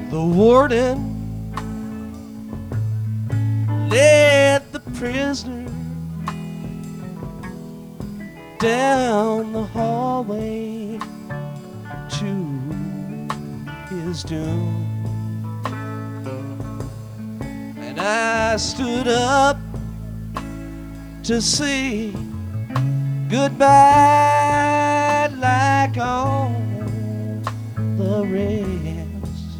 The warden led the prisoner down the hallway to his doom. And I stood up to say goodbye like on the radio.